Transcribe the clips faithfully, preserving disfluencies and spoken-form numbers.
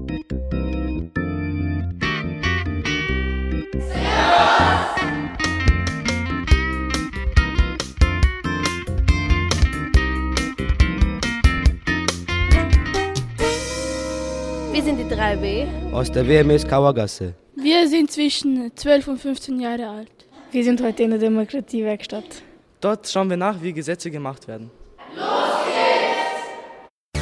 Wir sind die drei B. Aus der W M S Kauergasse. Wir sind zwischen zwölf und fünfzehn Jahre alt. Wir sind heute in der Demokratiewerkstatt. Dort schauen wir nach, wie Gesetze gemacht werden. Los geht's!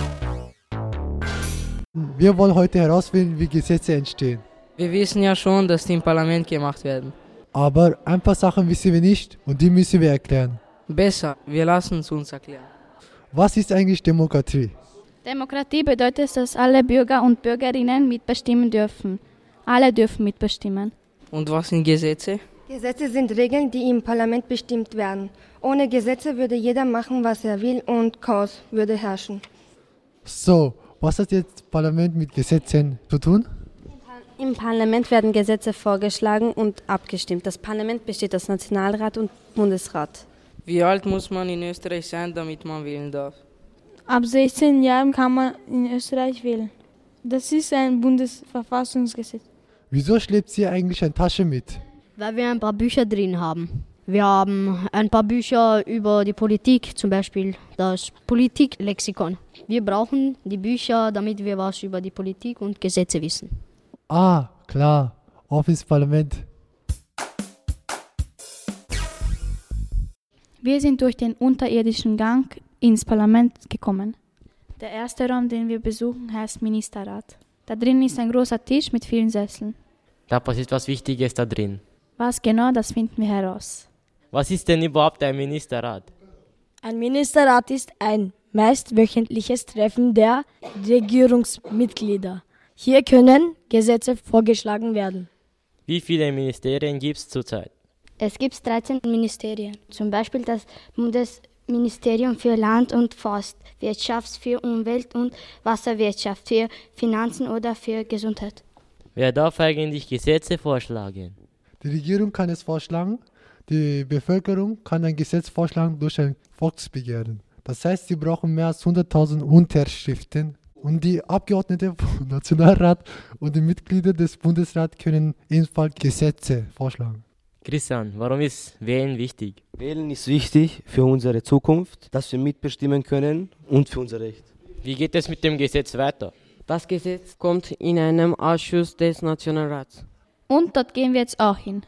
Wir wollen heute herausfinden, wie Gesetze entstehen. Wir wissen ja schon, dass die im Parlament gemacht werden. Aber ein paar Sachen wissen wir nicht und die müssen wir erklären. Besser, wir lassen es uns erklären. Was ist eigentlich Demokratie? Demokratie bedeutet, dass alle Bürger und Bürgerinnen mitbestimmen dürfen. Alle dürfen mitbestimmen. Und was sind Gesetze? Gesetze sind Regeln, die im Parlament bestimmt werden. Ohne Gesetze würde jeder machen, was er will und Chaos würde herrschen. So, was hat jetzt das Parlament mit Gesetzen zu tun? Im Parlament werden Gesetze vorgeschlagen und abgestimmt. Das Parlament besteht aus Nationalrat und Bundesrat. Wie alt muss man in Österreich sein, damit man wählen darf? Ab sechzehn Jahren kann man in Österreich wählen. Das ist ein Bundesverfassungsgesetz. Wieso schleppt ihr eigentlich eine Tasche mit? Weil wir ein paar Bücher drin haben. Wir haben ein paar Bücher über die Politik, zum Beispiel das Politiklexikon. Wir brauchen die Bücher, damit wir was über die Politik und Gesetze wissen. Ah, klar, Office Parlament. Wir sind durch den unterirdischen Gang ins Parlament gekommen. Der erste Raum, den wir besuchen, heißt Ministerrat. Da drin ist ein großer Tisch mit vielen Sesseln. Da passiert was Wichtiges da drin. Was genau, das finden wir heraus. Was ist denn überhaupt ein Ministerrat? Ein Ministerrat ist ein meist wöchentliches Treffen der Regierungsmitglieder. Hier können Gesetze vorgeschlagen werden. Wie viele Ministerien gibt es zurzeit? Es gibt dreizehn Ministerien, zum Beispiel das Bundesministerium für Land und Forst, Wirtschaft für Umwelt und Wasserwirtschaft, für Finanzen oder für Gesundheit. Wer darf eigentlich Gesetze vorschlagen? Die Regierung kann es vorschlagen, die Bevölkerung kann ein Gesetz vorschlagen durch ein Volksbegehren. Das heißt, sie brauchen mehr als hunderttausend Unterschriften. Und die Abgeordneten vom Nationalrat und die Mitglieder des Bundesrats können ebenfalls Gesetze vorschlagen. Christian, warum ist Wählen wichtig? Wählen ist wichtig für unsere Zukunft, dass wir mitbestimmen können und für unser Recht. Wie geht es mit dem Gesetz weiter? Das Gesetz kommt in einem Ausschuss des Nationalrats. Und dort gehen wir jetzt auch hin.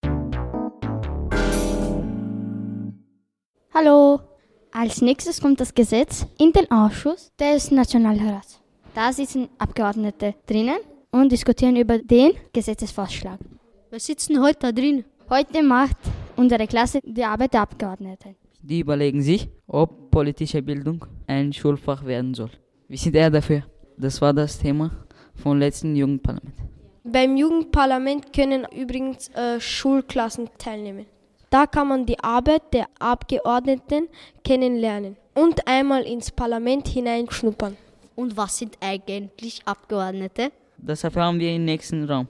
Hallo! Als nächstes kommt das Gesetz in den Ausschuss des Nationalrats. Da sitzen Abgeordnete drinnen und diskutieren über den Gesetzesvorschlag. Wir sitzen heute da drin. Heute macht unsere Klasse die Arbeit der Abgeordneten. Die überlegen sich, ob politische Bildung ein Schulfach werden soll. Wir sind eher dafür. Das war das Thema vom letzten Jugendparlament. Beim Jugendparlament können übrigens äh, Schulklassen teilnehmen. Da kann man die Arbeit der Abgeordneten kennenlernen und einmal ins Parlament hineinschnuppern. Und was sind eigentlich Abgeordnete? Das erfahren wir im nächsten Raum.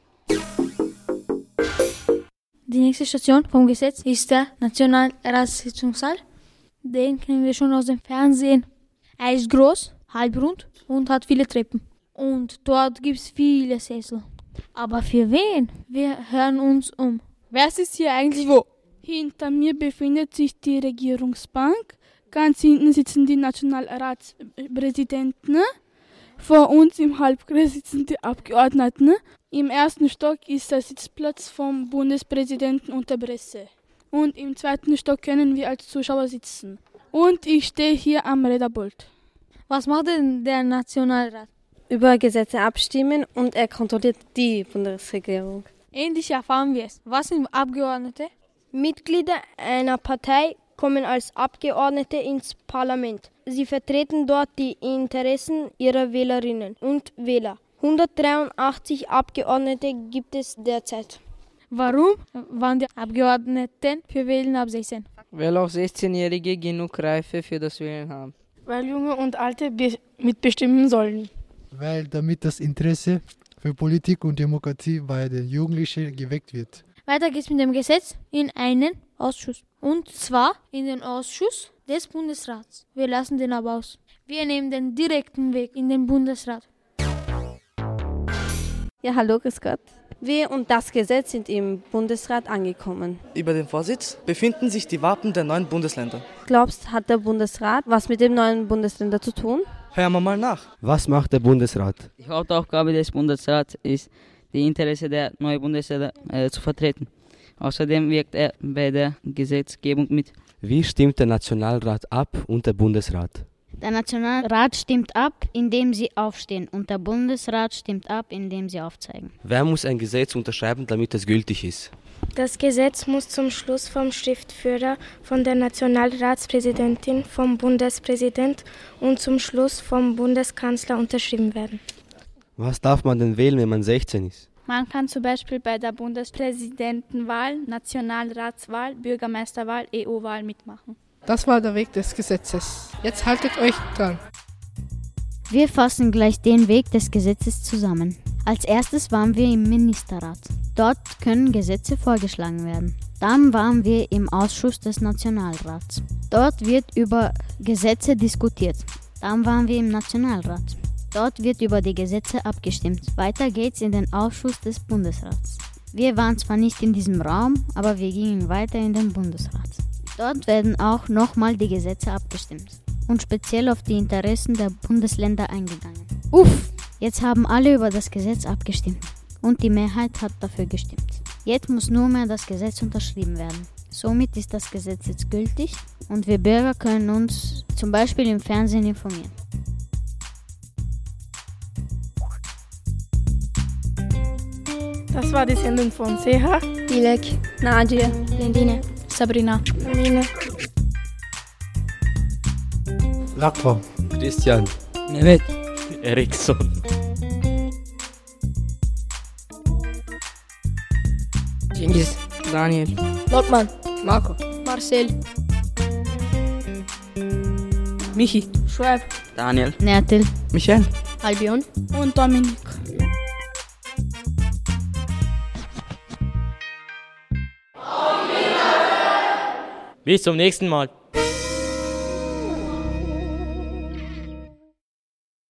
Die nächste Station vom Gesetz ist der Nationalratssitzungssaal. Den kennen wir schon aus dem Fernsehen. Er ist groß, halbrund und hat viele Treppen. Und dort gibt es viele Sessel. Aber für wen? Wir hören uns um. Wer ist hier eigentlich wo? Hinter mir befindet sich die Regierungsbank. Ganz hinten sitzen die Nationalratspräsidenten. Vor uns im Halbkreis sitzen die Abgeordneten. Im ersten Stock ist der Sitzplatz vom Bundespräsidenten und der Presse. Und im zweiten Stock können wir als Zuschauer sitzen. Und ich stehe hier am Rednerpult. Was macht denn der Nationalrat? Über Gesetze abstimmen und er kontrolliert die Bundesregierung. Ähnlich erfahren wir es. Was sind Abgeordnete? Mitglieder einer Partei kommen als Abgeordnete ins Parlament. Sie vertreten dort die Interessen ihrer Wählerinnen und Wähler. hundertdreiundachtzig Abgeordnete gibt es derzeit. Warum waren die Abgeordneten für Wählen ab sechzehn? Weil auch sechzehnjährige genug Reife für das Wählen haben. Weil Junge und Alte mitbestimmen sollen. Weil damit das Interesse für Politik und Demokratie bei den Jugendlichen geweckt wird. Weiter geht's mit dem Gesetz in einen Ausschuss. Und zwar in den Ausschuss des Bundesrats. Wir lassen den aber aus. Wir nehmen den direkten Weg in den Bundesrat. Ja, hallo, grüß Gott. Wir und das Gesetz sind im Bundesrat angekommen. Über den Vorsitz befinden sich die Wappen der neuen Bundesländer. Glaubst, hat der Bundesrat was mit dem neuen Bundesländer zu tun? Hören wir mal nach. Was macht der Bundesrat? Die Hauptaufgabe des Bundesrats ist, die Interessen der neuen Bundesländer äh, zu vertreten. Außerdem wirkt er bei der Gesetzgebung mit. Wie stimmt der Nationalrat ab und der Bundesrat? Der Nationalrat stimmt ab, indem sie aufstehen, und der Bundesrat stimmt ab, indem sie aufzeigen. Wer muss ein Gesetz unterschreiben, damit es gültig ist? Das Gesetz muss zum Schluss vom Schriftführer, von der Nationalratspräsidentin, vom Bundespräsident und zum Schluss vom Bundeskanzler unterschrieben werden. Was darf man denn wählen, wenn man sechzehn ist? Man kann zum Beispiel bei der Bundespräsidentenwahl, Nationalratswahl, Bürgermeisterwahl, E U-Wahl mitmachen. Das war der Weg des Gesetzes. Jetzt haltet euch dran. Wir fassen gleich den Weg des Gesetzes zusammen. Als erstes waren wir im Ministerrat. Dort können Gesetze vorgeschlagen werden. Dann waren wir im Ausschuss des Nationalrats. Dort wird über Gesetze diskutiert. Dann waren wir im Nationalrat. Dort wird über die Gesetze abgestimmt. Weiter geht's in den Ausschuss des Bundesrats. Wir waren zwar nicht in diesem Raum, aber wir gingen weiter in den Bundesrat. Dort werden auch nochmal die Gesetze abgestimmt und speziell auf die Interessen der Bundesländer eingegangen. Uff, jetzt haben alle über das Gesetz abgestimmt und die Mehrheit hat dafür gestimmt. Jetzt muss nur mehr das Gesetz unterschrieben werden. Somit ist das Gesetz jetzt gültig und wir Bürger können uns zum Beispiel im Fernsehen informieren. Das war die Sendung von Seha, Dilek, Nadia, Lendine, Sabrina, Amina, Lakwa, Christian, Mehmet, Eriksson, Cengiz, Daniel, Lottmann, Marco, Marcel, Michi, Schwab, Daniel, Nertil, Michael, Albion und Dominik. Bis zum nächsten Mal.